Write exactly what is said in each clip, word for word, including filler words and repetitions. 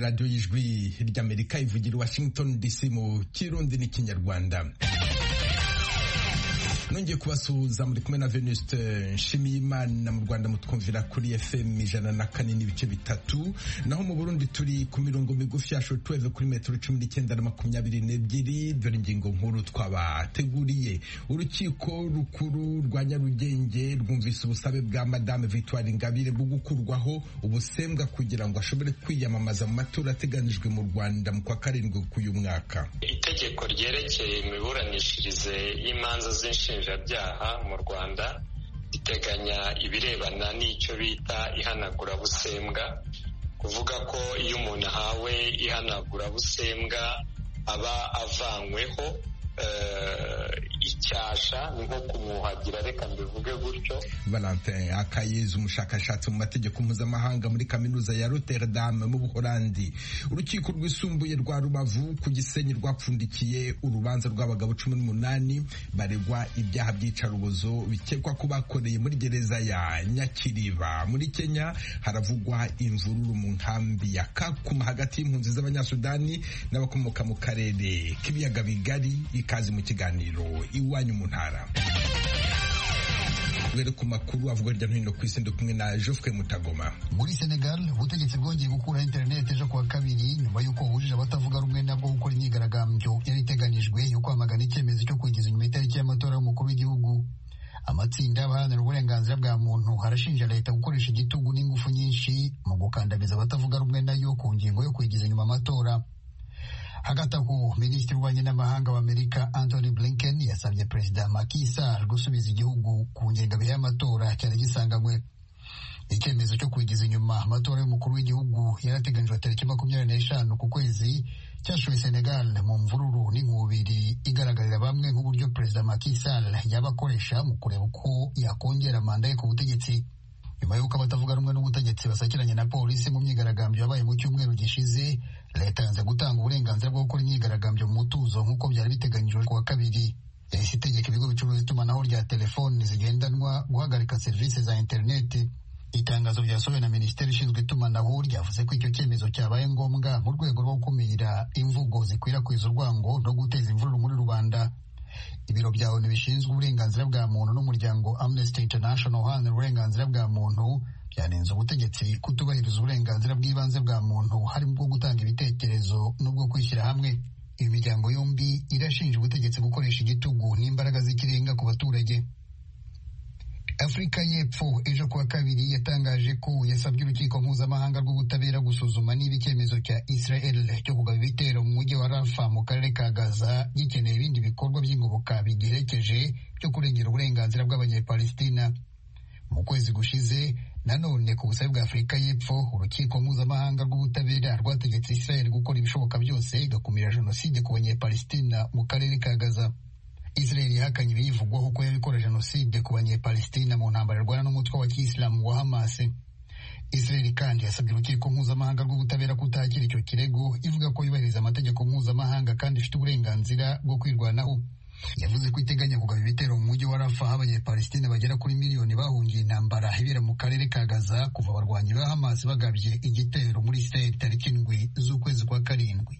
radiyo y'ijwi ry'Amerika ivugira i Washington D C mu Kirundi n'ikinyarwanda. Nongeye kubasuhuza muri kumwe na Venuste Nshimiyimana. Mu Rwanda mutwumvira kuri F M ijana na kane n'ibice bitatu, naho mu Burundi turi ku mirongo migufi ya shortwave kuri metero cumi n'icyenda na makumyabiri n'ebyiri. Dore ingingo nkuru twabateguriye. Urukiko rukuru rwa Nyarugenge rwumvise ubusabe bwa Madame Victoire Ingabire bwo gukurwaho ubusembwa kugira ngo ashobore kwiyamamaza mu matora ateganijwe mu Rwanda mu kwa karindwi k'uyu mwaka. Itegeko ryerekeye imiburanishirize y'imanza z'inshinga byaha mu Rwanda iteganya ibirebana n'icyo bita ihanagurabusembwa, kuvuga ko iyo umuntu ahawe ihanagurabusembwa aba avanyweho icyasha, ni nko kumwuhagira, reka mbivuge gutyo. Valentin Akayezu, umushakashatsi mu mategeko mpuzamahanga muri kaminuza ya Rotterdam mu Buholandi. Urukiko rwisumbuye rwa Rubavu ku Gisenyi rwapfundikiye urubanza rw'abagabo cumi n'umunani baregwa ibyaha by'icarubozo bikekwa ko bakoreye muri gereza ya Nyakiriba. Muri Kenya haravugwa imvururu mu nkambi ya Kakuma hagati y'impunzi z'Abanyasudani n'abakomoka mu karere k'ibiyaga bigari. Ikaze mu kiganiro Iwanyu mu Ntara. Were ku makuru avuga hirya no hino ku isi, ndi kumwe na Geoffrey Mutagoma. Muri Senegal ubutegetsi bwongeye gukura internet ejo kuwa kabiri nyuma y'uko bujije abatavuga rumwe nabwo gukora imyigaragambyo yari iteganijwe yo kwamagana icyemezo cyo kugeza inyuma itariki y'amatora y'umukuru w'igihugu. Amatsinda y'abaharanira uburenganzira bwa muntu harashinja leta gukoresha igitugu n'ingufu nyinshi mu gukandamiza abatavuga rumwe nayo ku ngingo yo kugeza inyuma amatora. Hagati aho, Minisitiri w'Ububanyi n'Amahanga w'Amerika Anthony Blinken yasabye Perezida Macky Sall gusubiza igihugu ku ngengabihe y'amatora cyari gisanganywe. Icyemezo cyo kwigiza inyuma amatora y'umukuru w'igihugu yarateganijwe tariki makumyabiri n'eshanu ku kwezi cyashoye Senegal mu mvururu n'inkubiri igaragarira bamwe nk'uburyo Perezida Macky Sall yaba akoresha mu kureba uko yakongera manda ye ku butegetsi. Nyuma y'uko abatavuga rumwe n'ubutegetsi basakiranye na polisi mu myigaragambyo yabaye mu cyumweru gishize, leta yanze gutanga uburenganzira bwo gukora imyigaragambyo mu mutuzo nk'uko byari biteganyijwe kuwa kabiri. Yahise itegeka ibigo bicuruza itumanaho rya telefoni zigendanwa guhagarika serivisi za interineti. Itangazo ryasohowe na Minisiteri ishinzwe itumanaho ryavuze ko icyo cyemezo cyabaye ngombwa mu rwego rwo gukumira imvugo zikwirakwiza urwango no guteza imvururu muri rubanda. Ibiro bya O N U bishinzwe uburenganzira bwa muntu n'umuryango Amnesty International uharanira uburenganzira bwa muntu byanenze ubutegetsi kutubahiriza uburenganzira bw'ibanze bwa muntu harimo bwo gutanga ibitekerezo n'ubwo kwishyira hamwe. Iyi miryango yombi irashinja ubutegetsi gukoresha igitugu n'imbaraga z'ikirenga ku baturage. Afurika y'Epfo ejo kuwa kabiri yatangaje ko yasabye urukiko mpuzamahanga rw'ubutabera gusuzuma niba icyemezo cya Israel cyo kugaba ibitero mu mujyi wa Rafa mu karere ka Gaza gikeneye ibindi bikorwa by'ingoboka bigiherekeje byo kurengera uburenganzira bw'Abanyepalestina. Mu kwezi gushize nanone ku busabe bwa Afurika y'Epfo urukiko mpuzamahanga rw'ubutabera rwategetse Israel gukora ibishoboka byose igakumira jenoside ku Banyepalestina mu karere ka Gaza. Israel yahakanye ibiyivugwaho ko yabikora jenoside ku Banyepalestina mu ntambara irwana n'umutwe wa Kiyisilamu wa Hamas. Israel kandi yasabye urukiko mpuzamahanga rw'ubutabera kutakira icyo kirego, ivuga ko yubahiriza amategeko mpuzamahanga kandi ifite uburenganzira bwo kwirwanaho. Yavuze ko iteganya kugaba ibitero mu mujyi wa Rafa aho Abanyepalestina bagera kuri miliyoni bahungiye intambara ibera mu karere ka Gaza kuva abarwanyi ba Hamas bagabye igitero muri Israel tariki indwi z'ukwezi kwa karindwi.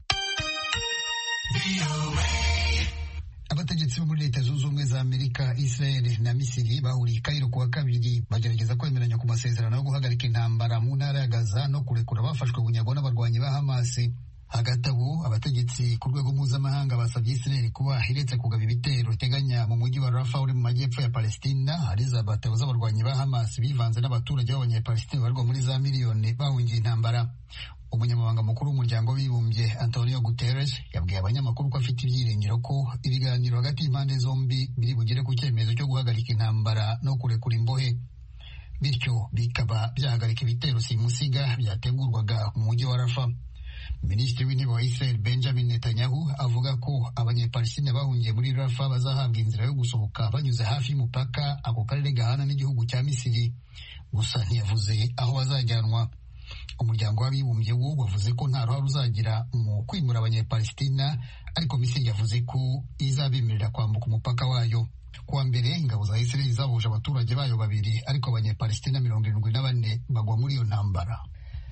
Abategetsi bo muri Leta Zunze Ubumwe za Amerika, Israel na Misiri bahuriye i Kairo kuwa kabiri bagerageza kwemeranya ku masezerano yo guhagarika intambara mu ntara ya Gaza no kurekura abafashwe bunyago n'abarwanyi ba Hamas. Hagati aho, abategetsi ku rwego mpuzamahanga basabye Israel kuba iretse kugaba ibitero iteganya mu mujyi wa Rafa uri mu majyepfo ya Palestina hari za batero z'abarwanyi ba Hamas bivanze n'abaturage b'Abanyepalestina barwa muri za miliyoni bahungiye intambara. Umunyamabanga mukuru w'umuryango w'abibumbye Antonio Guterres yabwiye abanyamakuru ko afite ibyiringiro ko ibiganiro hagati y'impande zombi biri bugere ku cyemezo cyo guhagarika intambara no kurekura imbohe, bityo bikaba byahagarika ibitero simusiga byategurwaga mu mujyi wa Rafa. Minisitiri w'intebe wa Israel Benjamin Netanyahu avuga ko Abanyepalestina bahungiye muri Rafa bazahabwa inzira yo gusohoka banyuze hafi y'umupaka ako karere gahana n'igihugu cya Misiri, gusa ntiyavuze aho bazajyanwa. Umuryango w'abibumbye wo wavuze ko nta ruhare uzagira mu kwimura Abanyepalestina, ariko Misiri yavuze ko izabemerera kwambuka umupaka wayo. Kuwa mbere ingabo za Israel zabuje abaturage bayo babiri, ariko Abanyepalestina mirongo irindwi na bane bagwa muri iyo ntambara.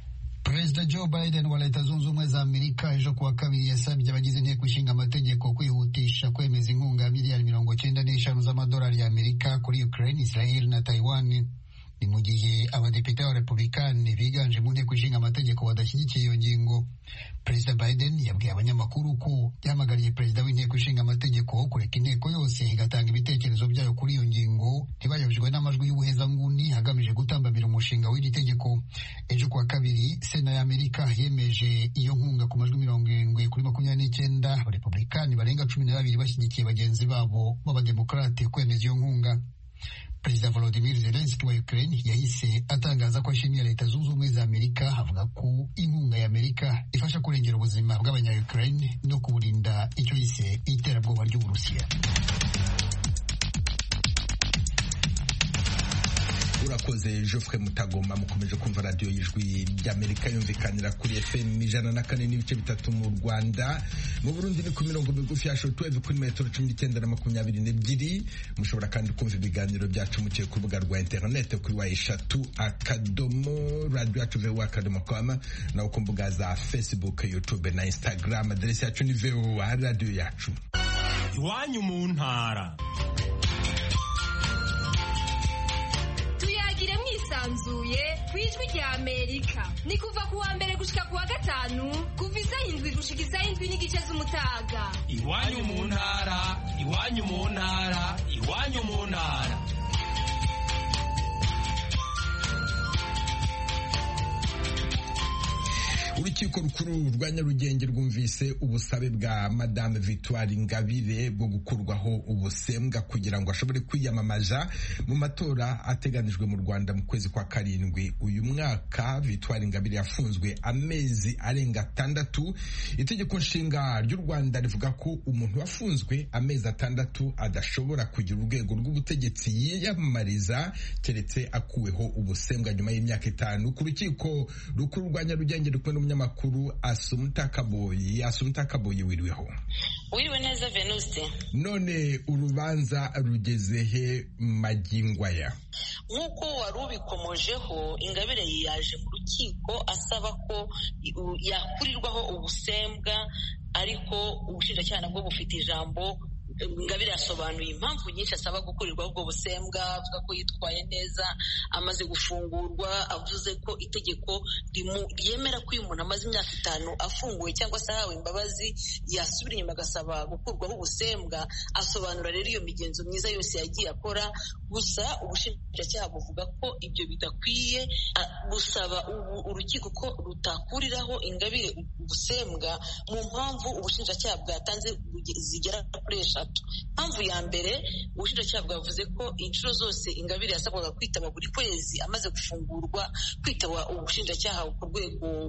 Perezida Joe Biden wa Leta Zunze Ubumwe za Amerika ejo kuwa kabiri yasabye abagize inteko ishinga amategeko kwihutisha kwemeza inkunga ya miliyari mirongo cyenda n'eshanu z'amadolari ya Amerika kuri Ukraine, Israel na Taiwan. Ni mu gihe abadepite b'abarepublikani biganje mu nteko ishinga amategeko badashyigikiye iyo ngingo. Perezida Biden yabwiye abanyamakuru ko yahamagariye perezida w'inteko ishinga amategeko kureka inteko yose igatanga ibitekerezo byayo kuri iyo ngingo ntibayobejwe n'amajwi y'ubuhezanguni hagamije gutambamira umushinga w'iri tegeko. Ejo kuwa kabiri sena ya Amerika yemeje iyo nkunga ku majwi mirongo irindwi kuri makumyabiri n'icyenda, abarepublikani barenga cumi na babiri bashyigikiye bagenzi babo b'abademokarate kwemeza iyo nkunga. Perezida Volodymyr Zelensky wa Ukraine yahise atangaza ko ashimiye Leta Zunze Ubumwe za Amerika, avuga ko inkunga ya Amerika ifasha kurengera ubuzima bw'abanya-Ukraine no kuburinda icyo yise iterabwoba ry'Uburusiya. Urakoze Geoffrey Mutagoma. Mukomeje kumva radio y'ijwi ry'Amerika yumvikanira kuri F M ijana na kane n'ibice bitatu mu Rwanda, mu Burundi ni ku mirongo migufi ya shortwave kuri metero cumi n'icyenda na makumyabiri n'ebyiri. Mushobora kandi kumva ibiganiro byacu muciye ku rubuga rwa internet kuri wa eshatu akadomo radio yacu voa akadomo com, na ku mbuga za Facebook, YouTube na Instagram. Adresi yacu ni voa radio yacu. Iwanyu mu ntara. Sanzuye kwijwi rya Amerika ni kuva kuwa mbere gushika kuwa gatanu kuva isaha indwi gushika isaha indwi n'igice z'umutaga. Iwanyu mu ntara, iwanyu mu ntara, iwanyu mu ntara. Urukiko rukuru rwa Nyarugenge rwumvise ubusabe bwa Madame Victoire Ingabire bwo gukurwaho ubusembwa kugira ngo ashobore kwiyamamaza mu matora ateganijwe mu Rwanda mu kwezi kwa karindwi uyu mwaka. Victoire Ingabire yafunzwe amezi arenga atandatu. Itegeko nshinga ry'u Rwanda rivuga ko umuntu wafunzwe amezi atandatu adashobora kugira urwego rw'ubutegetsi yiyamamariza keretse akuweho ubusembwa nyuma y'imyaka itanu. Ku rukiko rukuru rwa Nyarugenge rukuru umunyamakuru Asumta Kaboyi. Asumta Kaboyi, wiriweho? Wiriwe neza Venuste. None urubanza rugeze he magingwaya? Nk'uko wari ubikomojeho, Ingabire yaje mu rukiko asaba ko yakurirwaho ubusembwa, ariko ubushinjacyaha nabwo bufite ijambo. Ingabire yasobanuye impamvu nyinshi asaba gukurirwaho ubwo busembwa, avuga ko yitwaye neza amaze gufungurwa, avuze ko itegeko ryemera ko uyu muntu amaze imyaka itanu afunguwe cyangwa se ahawe imbabazi yasubira inyuma agasaba gukurwaho ubusembwa. Asobanura rero iyo migenzo myiza yose yagiye akora, gusa ubushinjacyaha buvuga ko ibyo bidakwiye, busaba urukiko ko rutakuriraho Ingabire ubusembwa mu mpamvu ubushinjacyaha bwatanze zigera kuri eshatu. Impamvu ya mbere, ubushinjacyaha bwavuze ko inshuro zose Ingabire yasabwaga kwitaba buri kwezi amaze gufungurwa, kwitaba ubushinjacyaha ku rwego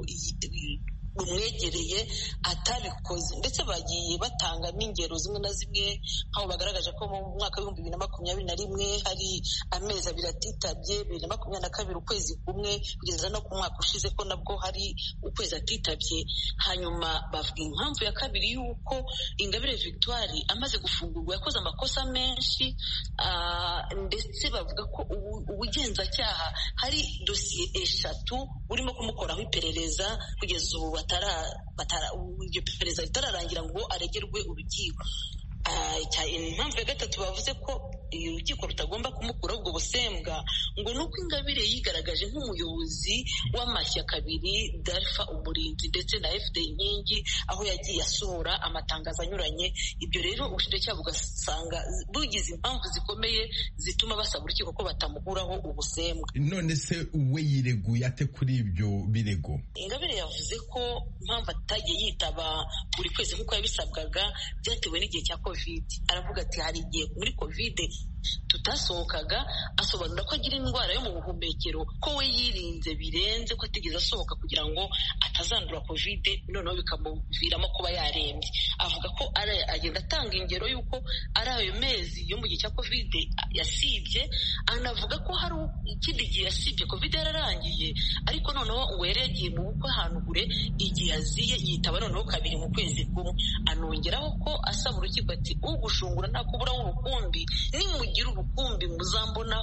rumwegereye atabikoze, ndetse bagiye batanga n'ingero zimwe na zimwe, aho bagaragaje ko mu mwaka w'ibihumbi bibiri na makumyabiri na rimwe hari amezi abiri atitabye, bibiri na makumyabiri na kabiri ukwezi kumwe, kugeza no ku mwaka ushize ko nabwo hari ukwezi atitabye. Hanyuma bavuga impamvu ya kabiri y'uko Ingabire Victoire amaze gufungurwa yakoze amakosa menshi, ndetse bavuga ko ubugenzacyaha hari dosiye eshatu burimo kumukoraho iperereza kugeza ubu iryo perereza ritararangira ngo aregerwe urukiko. Impamvu ya gatatu bavuze ko urukiko rutagomba kumukuraho ubwo busembwa ngo ni uko Ingabire yigaragaje nk'umuyobozi w'amashyaka abiri, Dalfa Umurinzi ndetse na F D Inkingi, aho yagiye asohora amatangazo anyuranye. Ibyo rero ubushinjacyaha bugasanga bugize impamvu zikomeye zituma basaba urukiko ko batamukuraho ubusembwa. None se uwe yireguye ate kuri ibyo birego? Ingabire yavuze ko impamvu atagiye yitaba buri kwezi nk'uko yabisabwaga byatewe n'igihe cya Covid. Aravuga ati hari igihe muri Covid tutasohokaga, asobanura ko agira indwara yo mu buhumekero, ko we yirinze birenze, ko atigeze asohoka kugira ngo atazandura Covid, noneho bikamuviramo kuba yarembye. Avuga ko agenda atanga ingero y'uko ari ayo mezi yo mu gihe cya Covid yasibye, anavuga ko hari ikindi gihe yasibye Covid yararangiye, ariko noneho ngo yari yagiye mu bukwe ahantu kure, igihe yaziye yitaba noneho kabiri mu kwezi kumwe. Anongeraho ko asaba urukiko ati ugushungura ntakuburaho urukumbi, nimugira urukumbi muzambonaho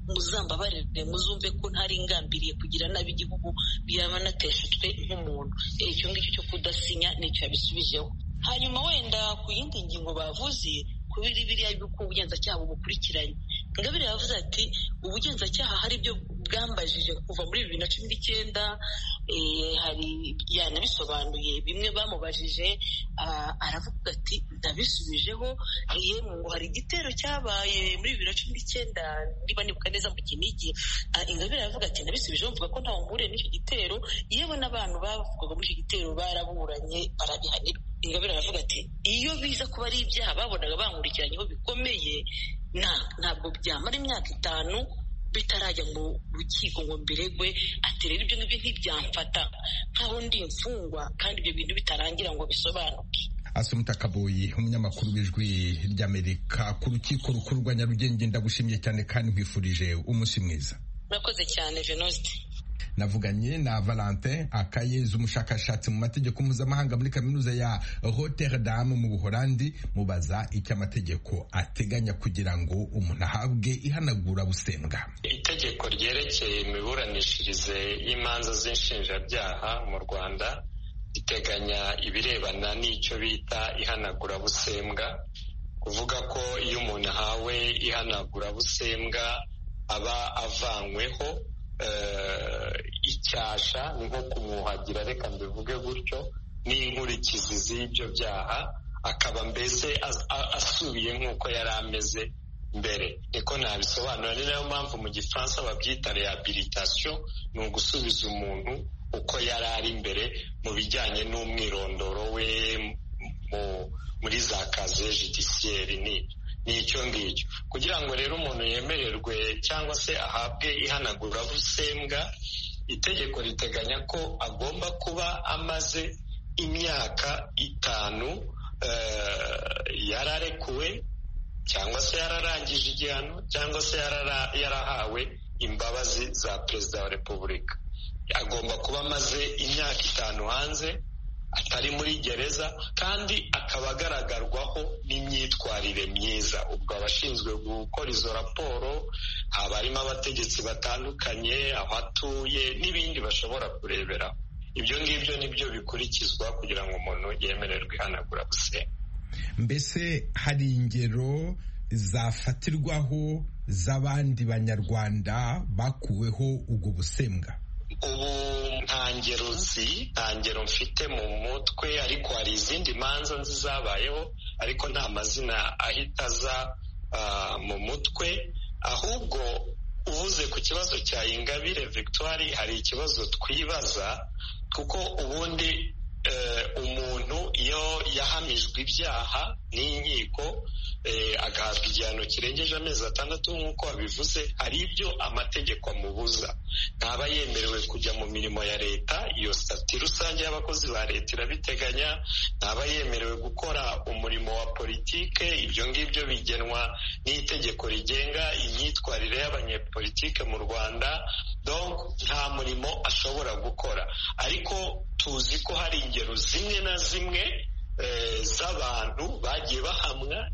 muzambabarire muzumve ko ntari ngambiriye kugira nabi igihugu byaba nateshejwe nk'umuntu icyo ngicyo cyo kudasinya nicyo yabisubijeho. Hanyuma wenda ku yindi ngingo bavuze kubiri biriya by'uko ubugenzacyaha bukurikiranye, Ingabire yavuze ati ubugenzacyaha hari ibyo bwambajije kuva muri bibiri na cumi n'icyenda, hari yanabisobanuye bimwe bamubajije, aravuga ati ndabisubijeho, yemwe ngo hari igitero cyabaye muri bibiri na cumi n'icyenda niba nibuka neza mu Kinigi. Ingabire aravuga ati ndabisubijeho mvuga ko ntawe mpuriye n'icyo gitero, yewe n'abantu bavugaga muri icyo gitero baraburanye barabihanirwa. Ingabire aravuga ati iyo biza kuba ari ibyaha babonaga bankurikiranyeho bikomeye ntabwo byamara imyaka itanu bitarajya mu rukiko ngo mbiregwe. Ati rero ibyo ngibyo ntibyamfata nkaho ndi imfungwa kandi ibyo bintu bitarangira ngo bisobanuke. Asumta Kaboyi, umunyamakuru w'Ijwi ry'Amerika ku rukiko rukuru rwa Nyarugenge, ndagushimiye cyane kandi nkwifurije umunsi mwiza. Murakoze cyane Venuste. Navuganye na Valentin Akayezu, umushakashatsi mu mategeko mpuzamahanga muri kaminuza ya Rotterdam mu Buholandi, mubaza icyo amategeko ateganya kugira ngo umuntu ahabwe ihanagura busembwa. Itegeko ryerekeye imiburanishirize y'imanza z'inshinjabyaha mu Rwanda riteganya ibirebana n'icyo bita ihanagura busembwa, kuvuga ko iyo umuntu ahawe ihanagura busembwa aba avanyweho icyasha, ni nko kumwuhagira, reka mbivuge gutyo, n'inkurikizi z'ibyo byaha, akaba mbese asubiye nk'uko yari ameze mbere. Niko nabisobanura, ni nayo mpamvu mu Gifaransa babyita rehabilitation, ni ugusubiza umuntu uko yari ari mbere mu bijyanye n'umwirondoro we muri za kaze judiciaire. ni ni icyo ngicyo. Kugira ngo rero umuntu yemererwe cyangwa se ahabwe ihanagurabusembwa, itegeko riteganya ko agomba kuba amaze imyaka itanu yararekuwe cyangwa se yararangije igihano cyangwa se yarahawe imbabazi za Perezida wa Repubulika. Agomba kuba amaze imyaka itanu hanze, atari muri gereza, kandi akaba agaragarwaho n'imyitwarire myiza. Ubwo abashinzwe gukora izo raporo haba harimo abategetsi batandukanye, aho atuye n'ibindi bashobora kureberaho. Ibyo ngibyo nibyo bikurikizwa kugira ngo umuntu yemererwe ihanagura busembwa. Mbese hari ingero zafatirwaho z'abandi banyarwanda bakuweho ubwo busembwa? Ubu nta ngero zi nta ngero mfite mu mutwe, ariko hari izindi manza nzizabayeho, ariko nta mazina ahita aza mu mutwe. Ahubwo uvuze ku kibazo cya Ingabire Victoire, hari ikibazo twibaza, kuko ubundi umuntu iyo yahamijwe ibyaha n'inkiko agahabwa igihano kirengeje amezi atandatu nk'uko wabivuze, hari ibyo amategeko amubuza. ntaba yemerewe kujya mu mirimo ya leta, iyo sitati rusange y'abakozi ba leta irabiteganya. ntaba yemerewe gukora umurimo wa politike, ibyo ngibyo bigenwa n'itegeko rigenga imyitwarire y'abanyepolitike mu Rwanda. donc nta murimo ashobora gukora, ariko tuzi ko hari ingero zimwe na zimwe z'abantu bagiye bahamwa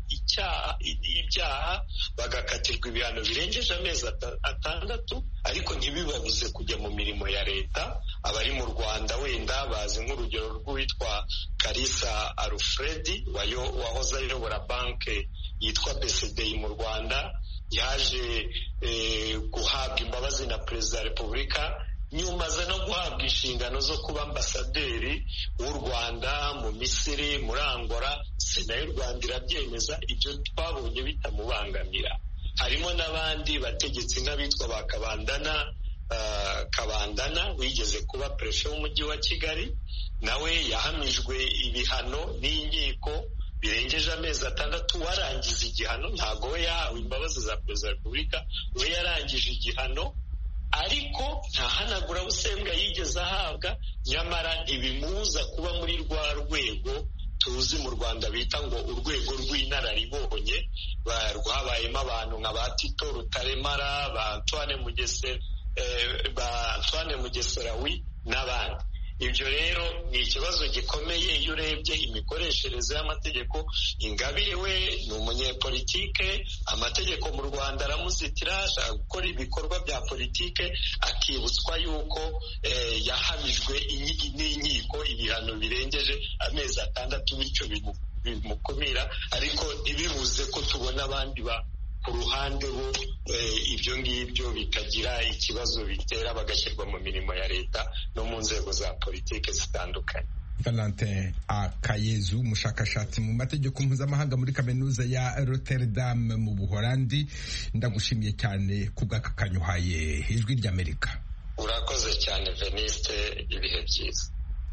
ibyaha bagakatirwa ibihano birengeje amezi atandatu, ariko ntibibabuze kujya mu mirimo ya leta. abari mu Rwanda wenda bazi nk'urugero rw'uwitwa Kalisa Alfred wahoze ayobora banki yitwa B C D mu Rwanda, yaje guhabwa imbabazi na Perezida wa Repubulika, nyuma aza no guhabwa inshingano zo kuba ambasaderi w'u Rwanda mu Misiri, muri Angola. Sena y'u Rwanda irabyemeza, ibyo twabonye bitamubangamira. harimo n'abandi bategetsi nk'abitwa ba Kabandana uh, Kabandana wigeze kuba perefe w'umujyi wa Kigali, nawe yahamijwe ibihano n'inkiko birengeje amezi atandatu. warangiza igihano, ntago we yahawe imbabazi za Perezida wa Repubulika, we yarangije igihano, ariko ntahanagura busembwa yigeze ahabwa. nyamara ntibimubuza kuba muri rwa rwego tuzi mu Rwanda bita ngo urwego rw'inararibonye, rwabayemo abantu nka ba Tito Rutaremara, ba Antoine Mugesera, eh, ba Antoine Mugeserawi n'abandi. ibyo rero ni ikibazo gikomeye iyo urebye imikoreshereze y'amategeko. Ingabire we ni umunyepolitike, amategeko mu Rwanda aramuzitira, ashaka gukora ibikorwa bya politike, akibutswa yuko eh, yahamijwe n'inkiko ibihano birengeje amezi atandatu, bityo bimukumira, ariko ntibibuze ko tubona abandi ba ku ruhande bo ibyo ngibyo bikagira ikibazo bitera, bagashyirwa mu mirimo ya leta no mu nzego za politiki zitandukanye. Valentin Akayezu, umushakashatsi mu mategeko mpuzamahanga muri kaminuza ya Rotterdam mu Buholandi, ndagushimiye cyane kubw'aka kanyuhaye ijwi ry'Amerika. Urakoze cyane Veniste, ibihe byiza.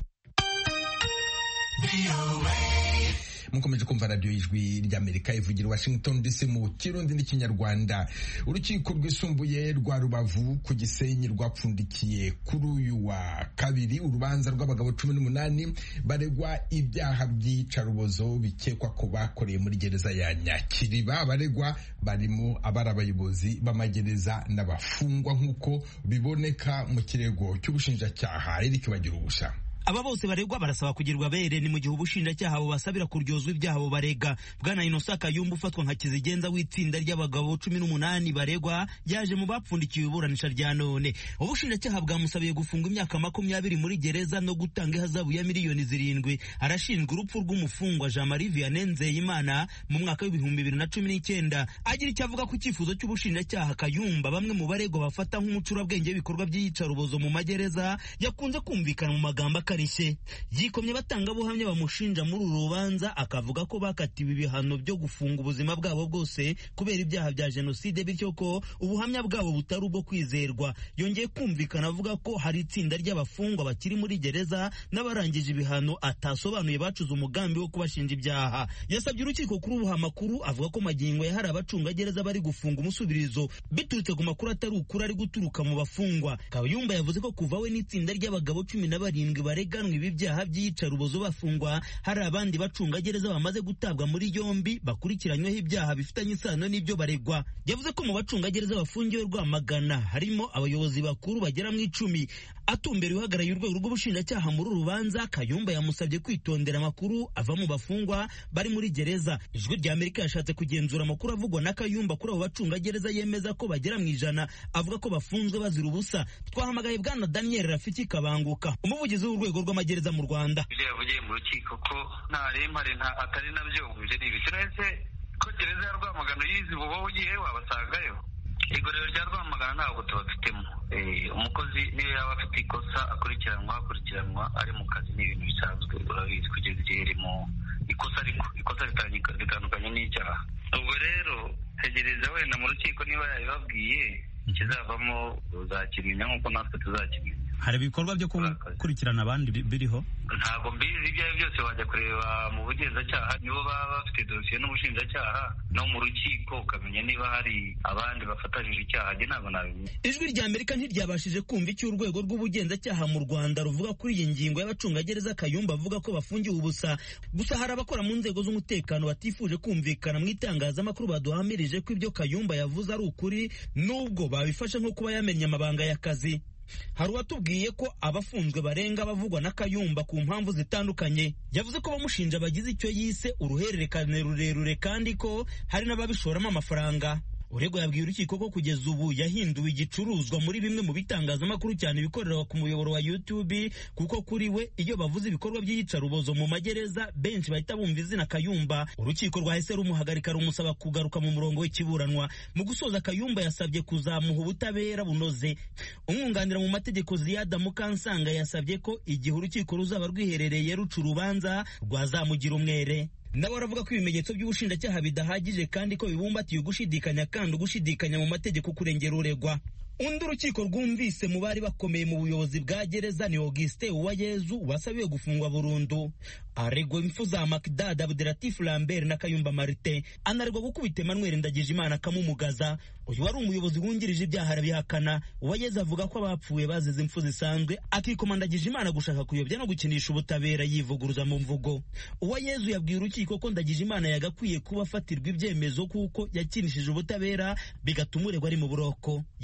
Mukomeje kumva radio ijwi ry'Amerika ivugira Washington D C mu Kirundi n'Ikinyarwanda. Urukiko rwisumbuye rwa Rubavu ku Gisenyi rwapfundikiye kuri uyu wa kabiri urubanza rw'abagabo cumi n'umunani baregwa ibyaha by'icarubozo bikekwa ko bakoreye muri gereza ya Nyakiriba. Abaregwa barimo abari abayobozi b'amagereza n'abafungwa nk'uko biboneka mu kirego cy'ubushinjacyaha. Eric Bagirubusha. Aba bose baregwa barasaba kugirwa bere, ni mu gihe ubushinjacyaha bubasabira kuryozwa ibyaha bo barega. Bwana Innocent Kayumba ufatwa nka kizigenza w'itsinda ry'abagabo cumi n'umunani baregwa yaje mu bapfundikiwe iburanisha rya none. Ubushinjacyaha bwamusabiye gufunga imyaka makumyabiri muri gereza no gutanga ihazabu ya miliyoni zirindwi. Arashinjwa urupfu rw'umufungwa Jean Marie Vianney Nzeyimana mu mwaka w'ibihumbi bibiri na cumi n'icyenda. Agira icyo avuga ku cyifuzo cy'ubushinjacyaha, Kayumba bamwe mu baregwa bafata nk'umucurabwenge w'ibikorwa by'iyicarubozo mu magereza yakunze kumvikana mu magambo akarishe. Yikomye batangabuhamya bamushinja muri uru rubanza, akavuga ko bakatiwe ibihano byo gufunga ubuzima bwabo bwose kubera ibyaha bya jenoside, bityo ko ubuhamya bwabo butari ubwo kwizerwa. Yongeye kumvikana avuga ko hari itsinda ry'abafungwa bakiri muri gereza n'abarangije ibihano atasobanuye bacuze umugambi wo kubashinja ibyaha. Yasabye urukiko kuri ubu amakuru avuga ko magingo ya hari abacungagereza bari gufunga umusubirizo biturutse ku makuru atari ukuri ari guturuka mu bafungwa. Kayumba yavuze ko kuva we n'itsinda ry'abagabo cumi na barindwi bareganwa ibi byaha by'iyicarubozo bafungwa, hari abandi bacungagereza bamaze gutabwa muri yombi bakurikiranyweho ibyaha bifitanye isano n'ibyo baregwa. Yavuze ko mu bacungagereza bafungiwe Rwamagana harimo abayobozi bakuru bagera mu icumi. Atumbera uhagarariye urwego rw'ubushinjacyaha muri uru rubanza, Kayumba yamusabye kwitondera amakuru ava mu bafungwa bari muri gereza. Ijwi rya Amerika yashatse kugenzura amakuru avugwa na Kayumba kuri abo bacungagereza yemeza ko bagera mu ijana, avuga ko bafunzwe bazira ubusa. Twahamagaye Bwana Daniel Rafiki Kabanguka, umuvugizi w'urwego rw'amagereza mu Rwanda. Ibyo yavugiye mu rukiko ko nta remare nta atari nabyo uje ni ibicureze ko gereza ya Rwamagana yizi buba ugiye wabasangayo. Igorero rya Rwamagana ntabwo tubafitemo. Eh, umukozi niyo yaba afite ikosa akurikiranwa akurikiranwa ari mu kazi, ni ibintu bisanzwe urabizi kugeza igihe rimo ikosa ariko ikosa ritandukanye n'icyaha. Ubwo rero tegereza wenda mu rukiko niba yabibabwiye ikizavamo uzakimenya nk'uko natwe tuzakimenya. Hari ibikorwa byo gukurikirana abandi biriho? Ntabwo mbizi ibyo ari byose, wajya kureba mu bugenzacyaha nibo baba bafite dosiye n'ubushinjacyaha, no mu rukiko ukamenya niba hari abandi bafatanyije icyaha. Njye ntabwo nabimenya. Ijwi rya Amerika ntiryabashije kumva icyo urwego rw'ubugenzacyaha mu Rwanda ruvuga kuri iyi ngingo y'abacungagereza Kayumba avuga ko bafungiwe ubusa. Gusa hari abakora mu nzego z'umutekano batifuje kumvikana mu itangazamakuru baduhamirije ko ibyo Kayumba yavuze ari ukuri, nubwo babifashe nko kuba yamenye amabanga y'akazi. Hari uwatubwiye ko abafunzwe barenga bavugwa na Kayumba ku mpamvu zitandukanye. Yavuze ko bamushinja bagize icyo yise uruhererekane rurerure kandi ko hari n'ababishoramo amafaranga. Uregwa yabwiye urukiko ko kugeza ubu yahinduwe igicuruzwa muri bimwe mu bitangazamakuru cyane ibikorera ku muyoboro wa YouTube, kuko kuri we iyo bavuze ibikorwa by'iyicarubozo mu magereza benshi bahita bumva izina Kayumba. Urukiko rwahise rumuhagarika rumusaba kugaruka mu murongo w'ikiburanwa. Mu gusoza, Kayumba yasabye kuzamuha ubutabera bunoze. Umwunganira mu mategeko Ziyada Mukansanga yasabye ko igihe urukiko ruzaba rwiherereye ruca urubanza rwazamugira umwere. Nabo baravuga ko ibimenyetso by'ubushinjacyaha bidahagije kandi ko bibumbatiye ugushidikanya kandi ugushidikanya mu mategeko kurengera uregwa. Undi urukiko rwumvise mu bari bakomeye mu buyobozi bwa gereza ni Augustin Uwayezu wasabiwe gufungwa burundu. Aregwa impfu za Makdad Abdelatif Lambert na Kayumba Martin. Anaregwa gukubita Emmanuel Ndagijimana akamumugaza. Uyu wari umuyobozi wungirije ibyaha arabihakana. Uwayezu avuga ko abapfuye bazize impfu zisanzwe, akikoma Ndagijimana gushaka kuyobya no gukinisha ubutabera yivuguruza mu mvugo. Uwayezu yabwiye urukiko ko Ndagijimana yagakwiye kuba afatirwa ibyemezo kuko yakinishije ubutabera bigatuma uregwa ari mu buroko. Yasabye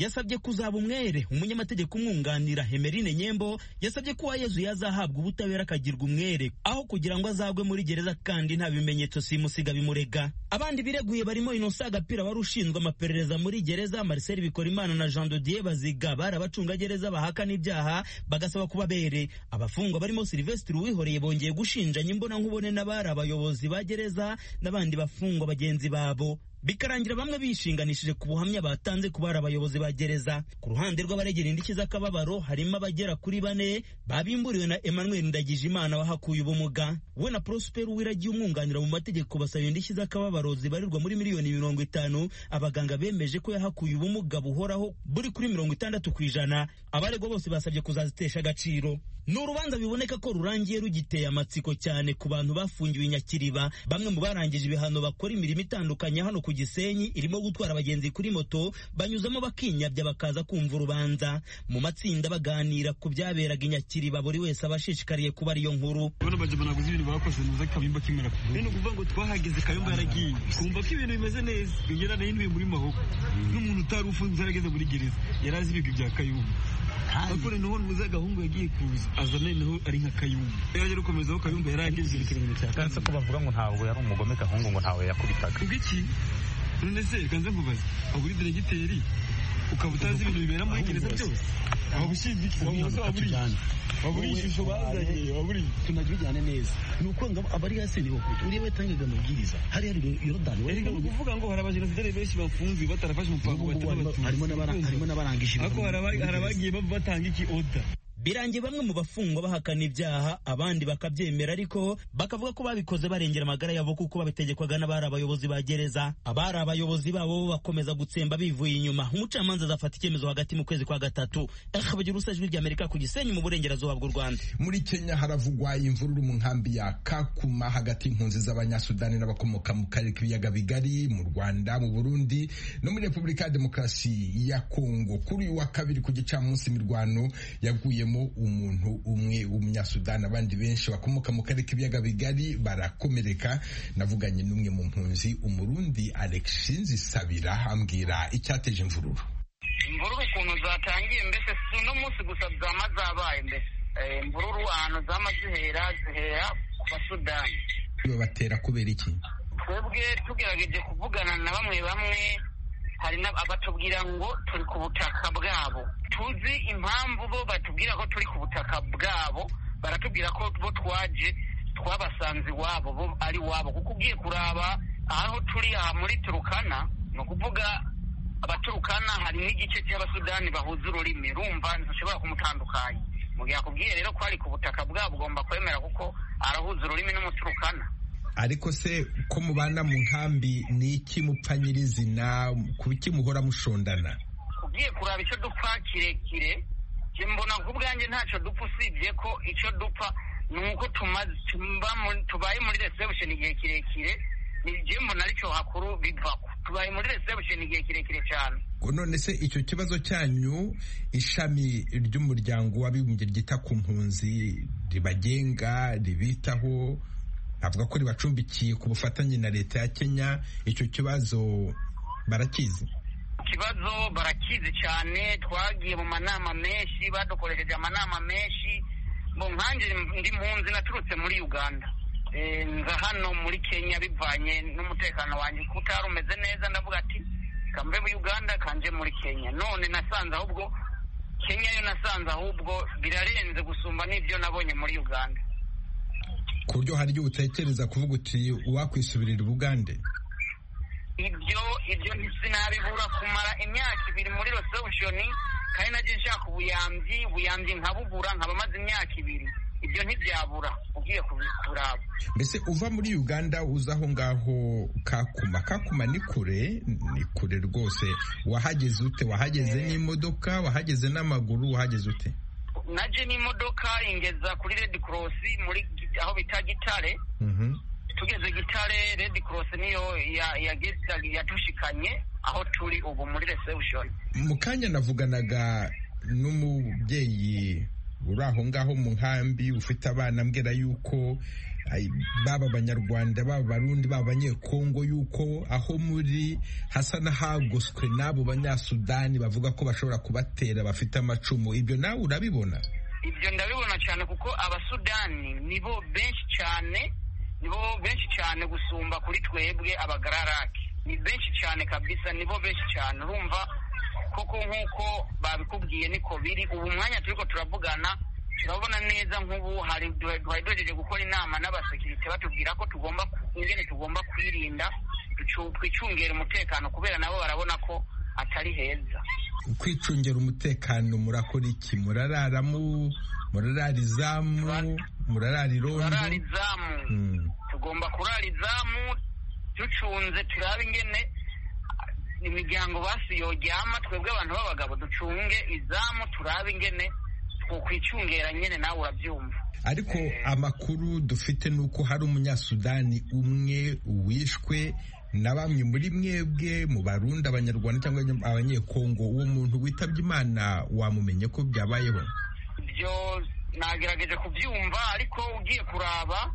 kuzaba umwere. Umunyamategeko umwunganira Hemerine Nyembo yasabye ko Uwayezu yazahabwa ubutabera akagirwa umwere aho kugira ngo azagwe muri gereza kandi nta bimenyetso simusiga bimurega. Abandi bireguye barimo Innocent Agapira wari ushinzwe amaperereza muri gereza, Marcel Bikorimana na Jean Dodier Baziga bari abacungagereza bahakana ibyaha bagasaba kuba bere. Abafungwa barimo Sylvestre Uwihoreye bongeye gushinjanya imbona nkubone n'abari abayobozi ba gereza n'abandi bafungwa bagenzi babo, bikarangira bamwe bishinganishije ku buhamya batanze ku bari abayobozi ba gereza. Ku ruhande rw'abaregera indishyi z'akababaro harimo abagera kuri bane babimburiwe na Emmanuel Ndagijimana wahakuye ubumuga. We na Prosper Uwiragiye umwunganira mu mategeko basaba indishyi z'akababaro zibarirwa muri miliyoni mirongo itanu. Abaganga bemeje ko yahakuye ubumuga buhoraho buri kuri mirongo itandatu ku ijana. Abaregwa bose basabye kuzazitesha agaciro. Ni urubanza biboneka ko rurangiye rugiteye amatsiko cyane ku bantu bafungiwe i Nyakiriba. Bamwe mu barangije ibihano bakora imirimo itandukanye hano ku Gisenyi irimo gutwara abagenzi kuri moto, banyuzamo bakinyabya bakaza kumva urubanza mu matsinda baganira ku byaberaga i Nyakiriba. Buri wese abashishikariye kuba ariyo nkuru. Bano bajama naguze ibintu bakoze nuza kabimba kimera kuvuga. Bino kuvuga ngo twahageze Kayumba yaragiye. Kumva ko ibintu bimeze neza. Yongera na yindi muri mahoko. N'umuntu utari ufunze arageze muri gereza. Yarazi ibigwi bya Kayumba. Akore no hon muzaga hungu yagiye kuza. Azane naho ari nka Kayumba. Yaje rukomezaho Kayumba yarageze ikirenge cya kanse ko bavuga ngo ntabwo yari umugome Gahungu ngo ntawe yakubitaga. Ngiki none se kanze nkubaza aburi diregiteri ukaba utazi ibintu bibera muri gereza byose abushinzwe iki waburi waburi ishusho bazanye waburi tunagijyane neza nuko ngo abari hasi niho uri wetangaga amabwiriza hari hari Yorodani wari kuvuga ngo hari abajenosideri benshi bafunzwe batarafashe umupango batatu harimo n'abarangije harimo n'abarangije ako harabagiye batanga iki order. Birangiye bamwe mu bafungwa bahakana ibyaha, abandi bakabyemera ariko bakavuga ko babikoze barengera amagara yabo kuko babitegekwaga n'abari abayobozi ba gereza. Abari abayobozi babo bakomeza gutsemba bivuye inyuma. Umucamanza azafata icyemezo hagati mu kwezi kwa gatatu. Bagira usajwi ry'Amerika ku Gisenyi mu burengerazuba bw'u Rwanda. Muri Kenya haravugwa imvururu mu nkambi ya Kakuma hagati y'impunzi z'Abanyasudani n'abakomoka mu karere k'ibiyaga bigari mu Rwanda, mu Burundi no muri Repubulika ya Demokarasi ya Kongo. Kuri uyu wa kabiri ku gicamunsi imirwano yaguye umuntu umwe w'umunyasudani, abandi benshi bakomoka mu karere k'ibiyaga bigari barakomereka. Navuganye n'umwe mu mpunzi, umurundi Alexis Sabira, ambwira icyateje imvururu. Imvururu ukuntu zatangiye mbese si uno munsi gusa zama zabaye mbese imvururu ahantu zama zihera zihera ku Basudani. Batera kubera iki? Twebwe tugerageje kuvugana na bamwe bamwe hari abatubwira ngo turi ku butaka bwabo. Tuzi impamvu bo batubwira ko turi ku butaka bwabo, baratubwira ko bo twaje twabasanze iwabo, bo ari wabo. Kuko ugiye kuraba aho turi aha muri Turukana, ni ukuvuga abaturukana hari n'igice cy'Abasudani bahuza ururimi, rumva ntushobora kumutandukanya. Mu gihe akubwiye rero ko ari ku butaka bwabo ugomba kwemera kuko arahuza ururimi n'umuturukana. Ariko se ko mubana mu nkambi ni iki mupfa nyirizina, kuki muhora mushondana? Ugiye kuraba icyo dupfa kirekire, je mbona kubwanjye ntacyo dupfa usibye ko icyo dupfa nuko tumaze tubaye muri reception igihe kirekire, nije mbona aricyo hakuru biva tubaye muri reception igihe kirekire cyane. None se icyo kibazo cyanyu ishami ry'umuryango w'abibumbye ryita ku mpunzi ribagenga ribitaho avuga ko ribacumbikiye ku bufatanye na leta ya Kenya, icyo kibazo barakizi? Kibazo barakizi cyane, twagiye mu manama menshi, badukoresheje amanama menshi. Bo nkanje ndi mpunzi naturutse muri Uganda, e, nza hano muri Kenya bivanye n'umutekano wanjye kutari umeze neza, ndavuga ati kambe mu Uganda kanje muri Kenya. None nasanze ahubwo Kenya yo nasanze ahubwo birarenze gusumba n'ibyo nabonye muri Uganda. Ku buryo hari igihe utekereza kuvuga uti wakwisubirira Bugande? Ibyo ibyo ntisinabibura kumara imyaka ibiri muri reception, kandi naje nshaka ubuyambi ubuyambi nkabubura, nkaba maze imyaka ibiri. Ibyo ntibyabura ugiye kuraba. Mbese uva muri Uganda uza aho ngaho Kakuma, Kakuma ni kure? Ni kure rwose. Wahageze ute? Wahageze n'imodoka, wahageze n'amaguru, wahageze ute? Naje n'imodoka ingeza kuri Red Cross muri aho bita Gitare. Mhm. Tugeze Gitare, Red Cross niyo yageza yatushikanye aho turi ubu muri reception. Mukanya navuganaga n'umubyeyi uri aho ngaho mu nkambi ufite abana, mbwira yuko baba abanyarwanda baba abarundi baba abanyekongo yuko aho muri hasa n'ahagoswe n'abo banyasudani bavuga ko bashobora kubatera bafite amacumu, ibyo nawe urabibona? Ibyo ndabibona cyane kuko abasudani nibo benshi cyane nibo benshi cyane gusumba kuri twebwe abagararake, ni benshi cyane kabisa, nibo benshi cyane. Urumva koko nk'uko babikubwiye niko biri. Ubu mwanya turiko turavugana turabona neza nk'ubu hari duhejeje gukora inama n'abasekirite batubwira ko tugomba ingene tugomba kwirinda twicungera umutekano kubera nabo barabona ko atari heza. Kwicungera umutekano murakora iki? Murarara mu murarara izamu, murarara irondo? Murarara izamu. Tugomba kurara izamu ducunze turabe ingene imiryango basi yoryama, twebwe abantu b'abagabo ducunge izamu turabe ingene twukwicungera nyene, nawe urabyumva. Ariko amakuru dufite nuko hari umunyasudani umwe wishwe na bamwe muri mwebwe mu Barundi, Abanyarwanda cyangwa Abanyekongo. Uwo muntu witabye Imana wamumenye ko byabayeho? Ibyo nagerageje kubyumva, ariko ugiye kuraba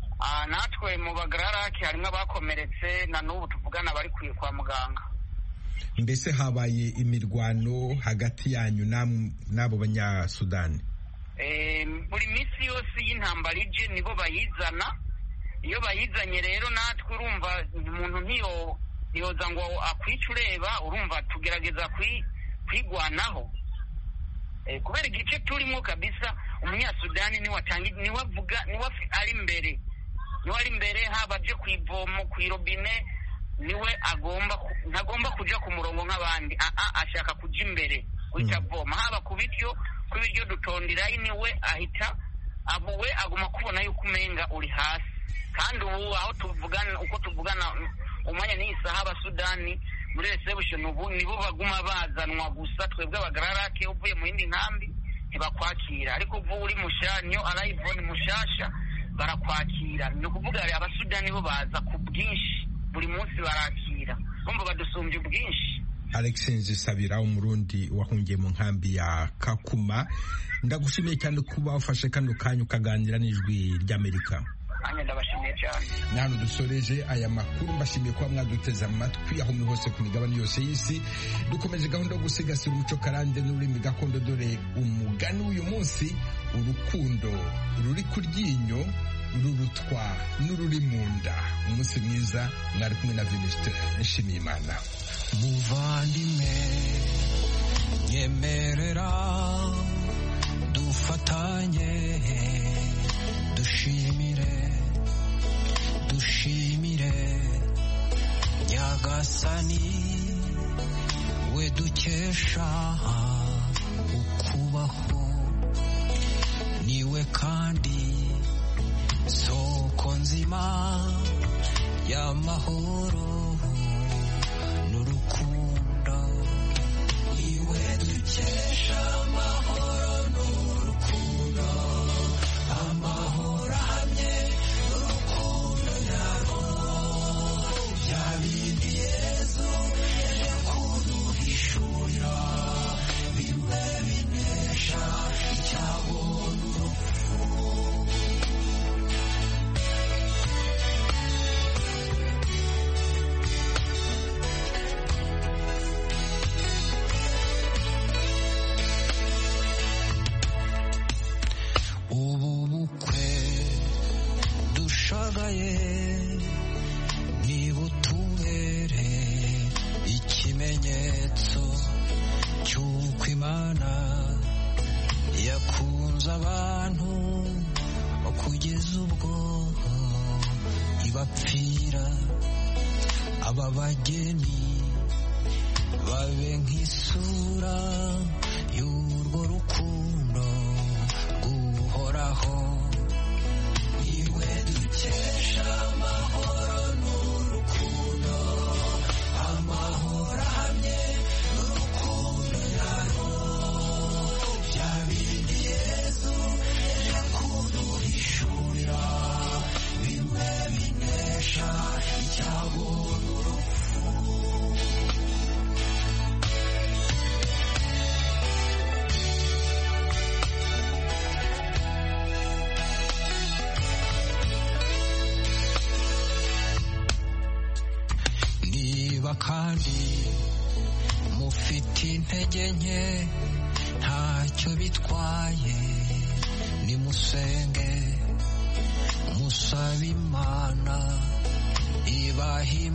natwe mu bagararake harimo abakomeretse na n'ubu tuvugana bari kwa muganga. Mbese habaye imirwano hagati yanyu n'abo banyasudani? Buri minsi yose y'intambara ije nibo bayizana. Iyo bayizanye rero natwe urumva umuntu ntiyo yoza ngo akwica ureba, urumva tugerageza kwigwanaho kubera igice turimo kabisa. Umunyasudani niwe atanga, niwe avuga, niwe ari imbere, niwe ari imbere, haba aje kwivomo kwirobine niwe agomba ntagomba kuja ku murongo nk'abandi. Aa ashaka kuja imbere guhita avoma, haba ku bityo ku biryo dutondera niwe ahita abuwe aguma kubona yuko umenga uri hasi. Kandi ubu aho tuvugana uko tuvugana umwanya ni isaha abasudani muri reception ubu nibo baguma bazanwa gusa, twebwe abagararake uvuye mu yindi nkambi ntibakwakira, ariko uvu uri mushanyo arayivoni mushasha barakwakira. Ni ukuvuga ari abasudani bo baza ku bwinshi, buri munsi barakira, bumva badusumbye ubwinshi. Alexis Nzisabira, umurundi wahungiye mu nkambi ya Kakuma, ndagushimiye cyane kuba ufashe kano kanya ukaganira n'ijwi ry'Amerika. Anya ndabashimiye cyane. Nahano dusoreje aya makuru, mbashimiye kuba mwaduteze amatwi aho muri hose ku migabane yose y'isi. Dukomeje gahunda yo gusigasira umuco karande n'ururimi gakondo, dore umugani w'uyu munsi: urukundo ruri ku ryinyo rurutwa n'ururi mu nda. Umunsi mwiza, mwari kumwe na Venuste Nshimiyimana. Muvandimwe nyemerera dufatanye dushimire dushimire Nyagasani we dukesha ukubaho, niwe kandi soko nzima y'amahoro n'urukundo, niwe dukesha amahoro n'urukundo, amahoro ahamye n'urukundo nyarwo, bya bindi Yesu yaje kuduhishurira bimwe binesha icyago n'urupfu. Nibutubere ikimenyetso cy'uko Imana yakunze abantu kugeza ubwo ibapfira. Aba bageni babe nk'isura y'urwo rukundo guhoraho, iwe dukesha amahoro n'urukundo, amahoro ahamye n'urukundo nyarwo, bya bindi Yesu yaje kuduhishurira bimwe binesha icyago n'urupfu. niba kandi mufite intege nke ntacyo bitwaye nimusenge musabe Imana ibahe